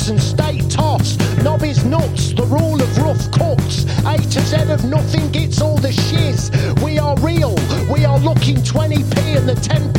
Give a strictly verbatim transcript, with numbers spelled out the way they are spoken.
and stay toss. Nobby's nuts, the rule of rough cuts. A to Z of nothing gets all the shiz. We are real, we are looking twenty p and the ten p